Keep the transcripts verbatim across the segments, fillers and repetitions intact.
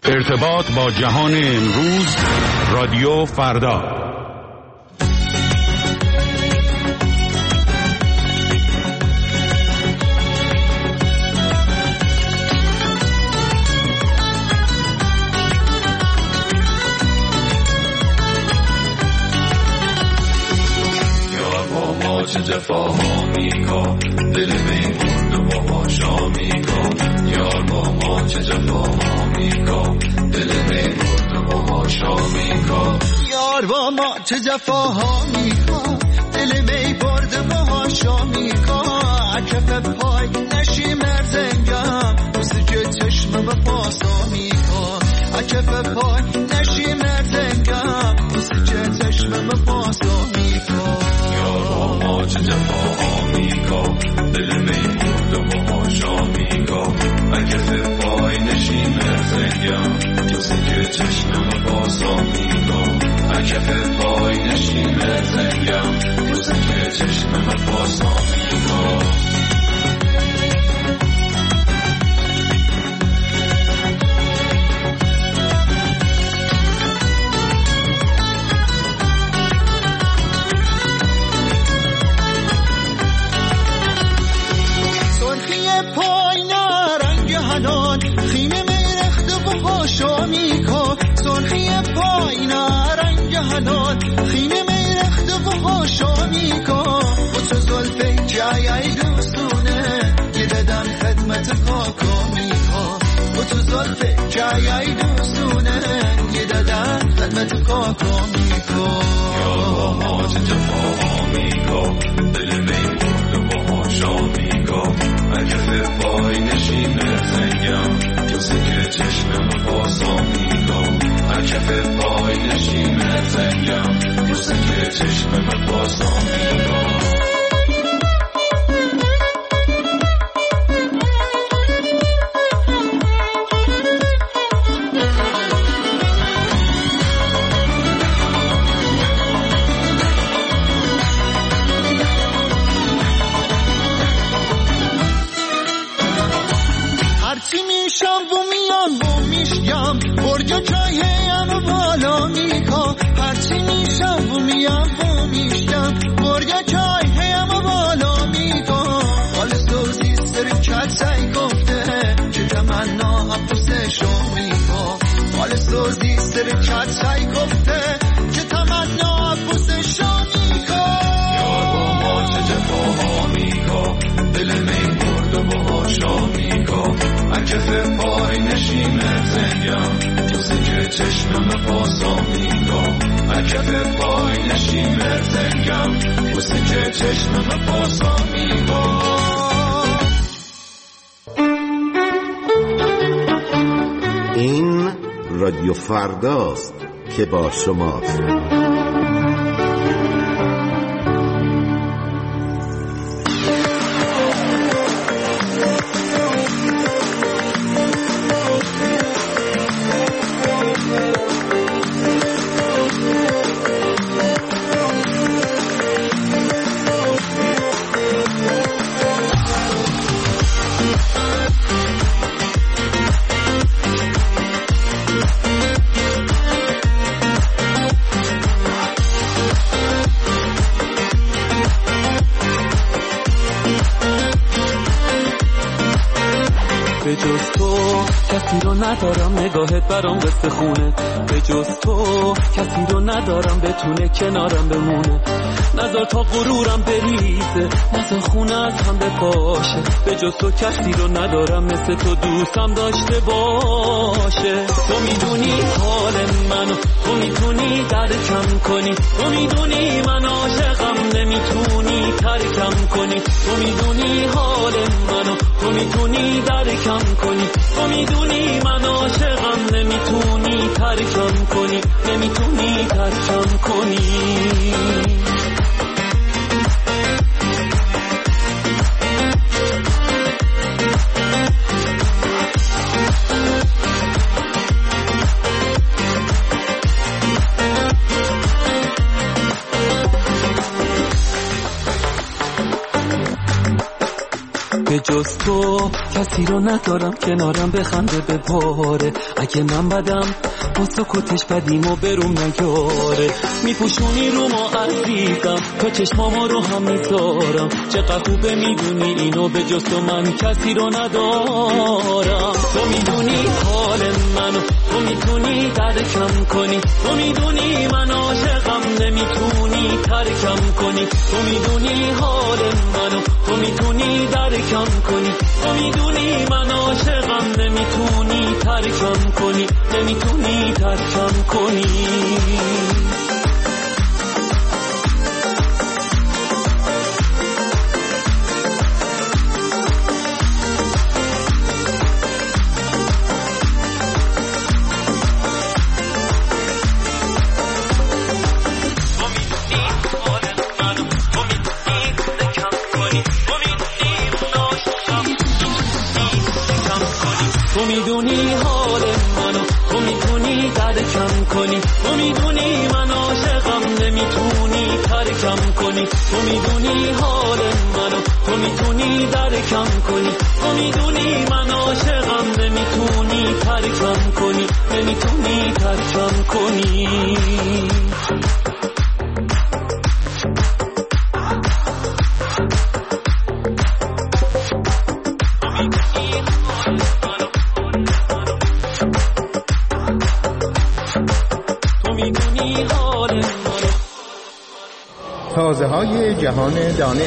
ارتباط با جهان امروز، رادیو فردا. چه جفاها میکن دل می برد و با شامیکا یار با ما چه جفاها میکن دل می برد و با شامیکا یار با ما چه جفاها میکن دل می برد و با شامیکا کف پای نشی مرزنگم بسه که چشم و پاسا میکن کف پای نشی مرزنگم بسه که چشم و پاسا میکن چه جفاها میکن دل می برد و با شامیکا اگه پای نشی مرزنگم تو سکه چشمم باسا میکن اگه پای نشی مرزنگم تو سکه چشمم باسا میکن خینه میرخت و هاشا میکن و تو زلفه جایی دوستونه یه ددن خدمت پاکا میکن و تو زلفه جایی دوستونه یه ددن خدمت پاکا میکن یا ما چه جفاها میکن دل می برد و هاشا میکن اگه پای نشی مرزنگم تو سکه چشمم باسا میکن اگه پای نشی مرزنگم تو سکه چشمم باسا میکن هرچی میشم و میام و میشم برگا چایم و بالا میکن هرچی میشم و میام و میشم برگا چایم و بالا میکن حال سوزی سر کت سعی گفته که تمنا هم پسشو میکن حال سوزی سر کت سعی گفته که تمنا هم پسشو میکن یار با ما چه جفاها میکن دل می برد و با شامیکن اگه پای نشی مرزنگم تو سکه چشمم پاسا میکن اگه پای نشی مرزنگم تو سکه چشمم پاسا میکن این رادیو فرداست که با شماست. به جز تو کسی رو ندارم نگاهت برام قصه خونه به جز تو کسی رو ندارم بتونه کنارم بمونه نذار تا غرورم بریزه نذار خونه از هم بپاشه به جز تو کسی رو ندارم مثل تو دوستم داشته باشه تو میدونی حال منو تو میتونی درکم کنی تو میدونی من عاشقم نمیتونی ترکم کنی تو میدونی حال منو تو میتونی درکم کنی تو میدونی من عاشقم نمیتونی ترکم کنی نمیتونی ترکم کنی به جز تو کسی رو ندارم کنارم بخنده به پاره. اگه من بدم با سکوتش بدیم و بروم نیاره. میپوشونی رو ما عزیزم تا چشماما رو هم میذارم. چقدر خوبه میدونی اینو به جز تو من کسی رو ندارم. تو میدونی حال منو، تو میتونی ترکم کنی. تو میدونی من عاشقم نمیتونی ترکم کنی. تو میدونی حال منو، تو میتونی درکم کنی. تو میدونی من عاشقم نمیتونی ترکم کنی. نمیتونی ترکم کنی. تو میدونی حال منو، تو میتونی ترکم کنی. تو میدونی من عاشقم نمیتونی ترکم کنی. تو میدونی حال منو، تو میتونی درکم کنی. تو میدونی من عاشقم نمیتونی ترکم کنی. نمیتونی ترکم کنی. تازه های جهان دانش.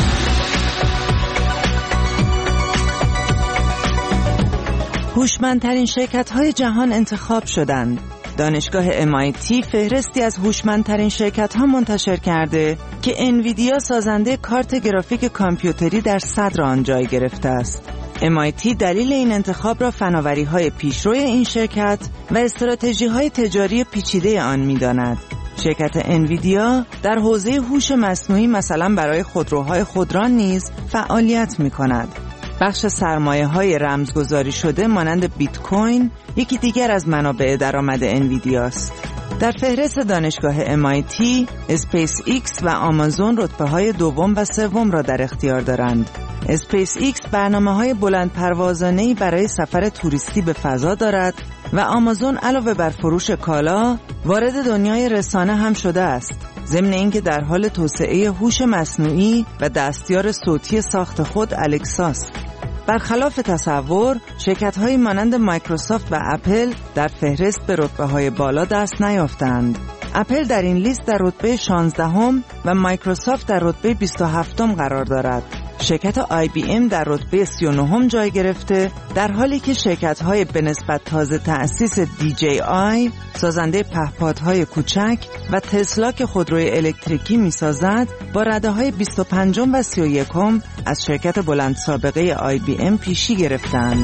هوشمندترین شرکت های جهان انتخاب شدند. دانشگاه ام آی تی فهرستی از هوشمندترین شرکت ها منتشر کرده که انویدیا سازنده کارت گرافیک کامپیوتری در صدر آن جای گرفته است. ام آی تی دلیل این انتخاب را فناوری‌های پیشروی این شرکت و استراتژی‌های تجاری پیچیده آن می‌داند. شرکت انویدیا در حوزه هوش مصنوعی مثلا برای خودروهای خودران نیز فعالیت می‌کند. بخش سرمایه‌های رمزگذاری شده مانند بیت کوین یکی دیگر از منابع درآمد انویدیا است. در فهرست دانشگاه ام آی تی، اسپیس ایکس و آمازون رتبه‌های دوم و سوم را در اختیار دارند. اسپیس ایکس برنامه‌های بلند پروازانه‌ای برای سفر توریستی به فضا دارد و آمازون علاوه بر فروش کالا وارد دنیای رسانه هم شده است. ضمن اینکه در حال توسعه هوش مصنوعی و دستیار صوتی ساخت خود الکساست. برخلاف تصور، شرکت‌های مانند مایکروسافت و اپل در فهرست به رتبه‌های بالا دست نیافتند. اپل در این لیست در رتبه شانزدهم و مایکروسافت در رتبه بیست و هفتم قرار دارد. شرکت آی بی ام در رتبه سی و نهم جای گرفته، در حالی که شرکت‌های به نسبت تازه تأسیس دی جی آی سازنده پهپادهای کوچک و تسلا که خودروی الکتریکی می‌سازد با رده‌های بیست و پنجم و سی و یکم از شرکت بلند سابقه آی بی ام پیشی گرفتند.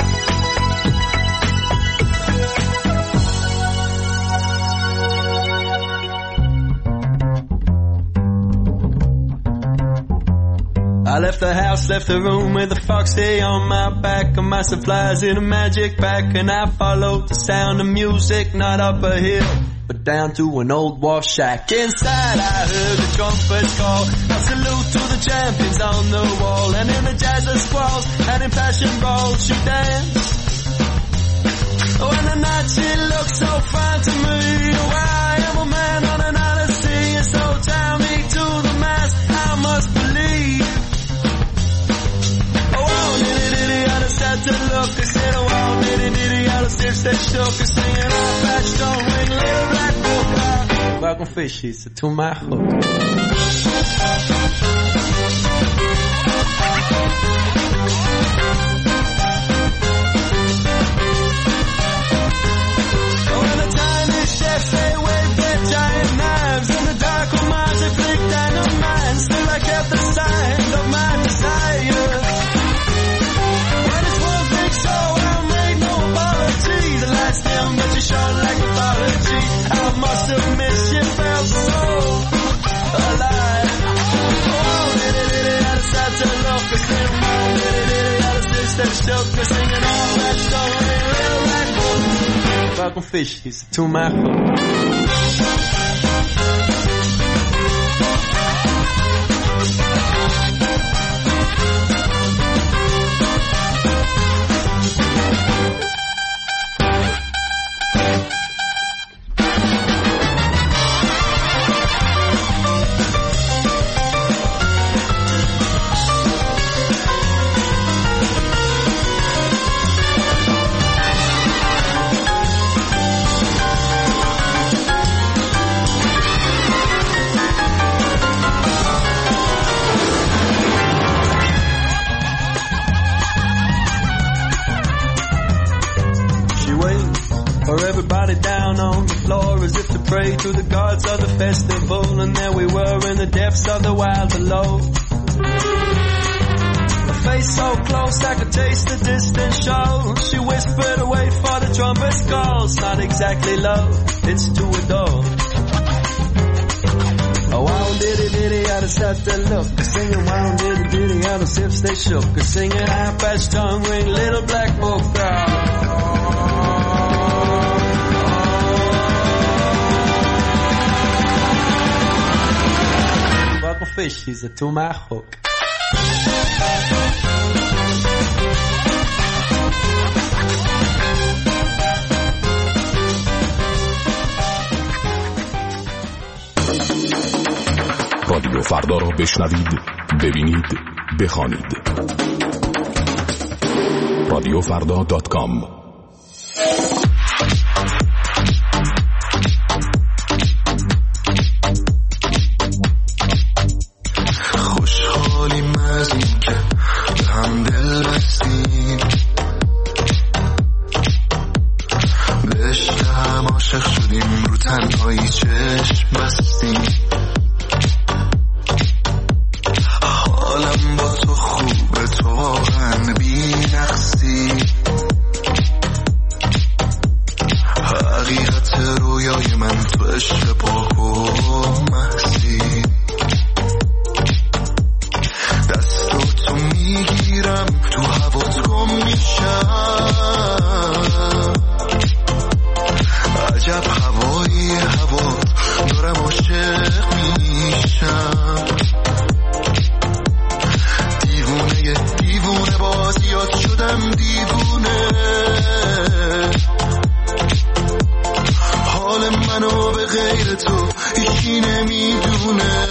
I left the house, left the room with a foxy on my back and my supplies in a magic bag, and I followed the sound of music, not up a hill, but down to an old war shack. Inside I heard the trumpets call, a salute to the champions on the wall, and in the jazz of squalls and in passion brawls she danced. Oh, and the night she looked so fine to me. Oh, I am a man on an odyssey, and so tie me to the mast, I must believe. Had to look, I said, oh, wow, nitty, nitty, all the steps they shook, and singing all back, don't ring, little black book, ah. Welcome fish, she's to my hook. Oh, and the tiny chefs, they wave their giant knives, and the dark old minds, they flick dynamite, still I kept the sign of my desire. But you shone like a apology. I must admit you felt so alive. Oh, diddy diddy, I decided to look and sing. Oh, diddy diddy, I decided to shook and singing all that story. Little black book. Welcome fish, he's to my hook. or everybody down on the floor as if to pray to the gods of the festival. And there we were in the depths of the wild below. A face so close I could taste the distant show. She whispered, wait for the trumpet's call. It's not exactly love, it's to adore. Oh, wow, diddy diddy, out of set the look. Singing wow, diddy diddy, out of sips they shook. Singing half-past tongue ring, little black book girl. Fish, he's a to my hook. رادیو فردا را بشنوید، ببینید، بخوانید. رادیو فردا دات کام. خوشحالیم از این که هم دل بستیم، به عشق هم عاشق شدیم، رو تنهایی چشم بستیم. حالم با تو خوبه، تو واقعا بی نقصی. حقیقت رویای من تو عشق پاک و محضی. دستاتو میگیرم تو هوات گم میشم. عجب هوایی هوات، دارم عاشق میشم. دیوونه دیوونه بازیات شدم دیوونه. حال منو به غیر تو هیچی نمیدونه.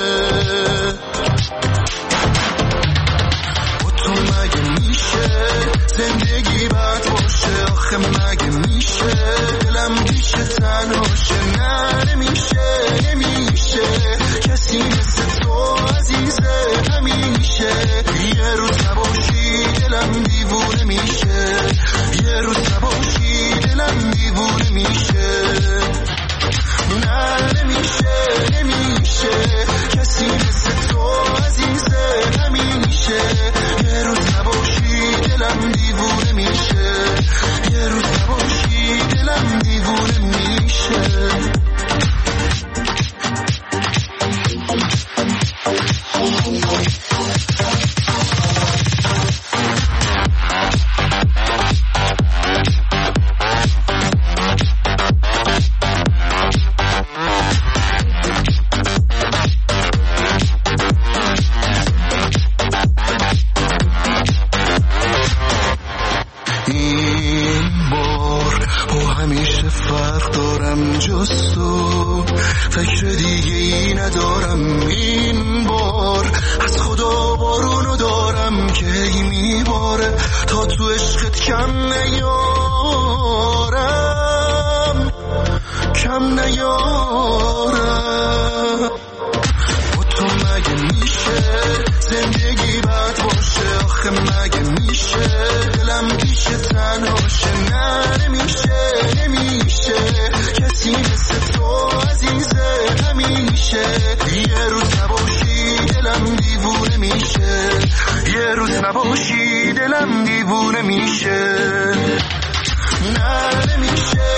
با تو مگه میشه زندگی بد باشه؟ آخه مگه میشه دلم پیشه تنهاشه؟ نه نمیشه نمیشه، کسی مثل تو عزیزه همیشه. یه روز نباشی دلم دیوونه میشه، یه روز نباشی دلم دیوونه میشه. نه نمیشه نمیشه، کسی مثل تو عزیزه همیشه. یه روز نباشی دلم دیوونه میشه، یه روز نباشی دلم دیوونه میشه. فکر دیگه ای ندارم این بار، از خدا بارونو دارم که ای میباره تا تو عشقت کم نیارم، کم نیارم. با تو مگه میشه زندگی بد باشه؟ آخه مگه میشه دلم پیشه تنهاشه؟ نه نمیشه نمیشه، کسی مثل تو عزیزه همیشه. یه روز نباشی دلم دیوونه میشه، یه روز نباشی دلم دیوونه میشه. نه نمیشه